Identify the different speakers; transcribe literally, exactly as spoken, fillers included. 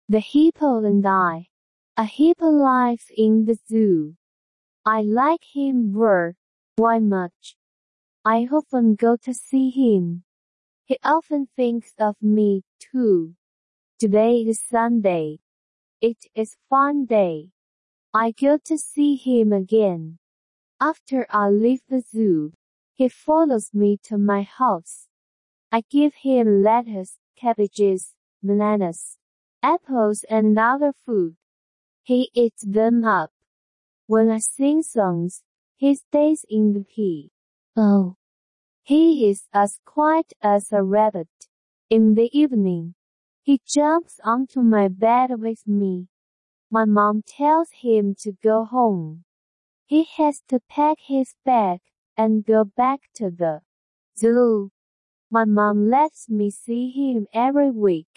Speaker 1: The Hippo and I. A hippo lives in the zoo. I like him very, very much. I often go to see him. He often thinks of me, too. Today is Sunday. It is a fun day. I go to see him again. After I leave the zoo, he follows me to my house. I give him lettuce, cabbages, bananas, apples and other food. He eats them up. When I sing songs, he stays in the key. Oh, he is as quiet as a rabbit. In the evening, he jumps onto my bed with me. My mom tells him to go home. He has to pack his bag and go back to the zoo. My mom lets me see him every week.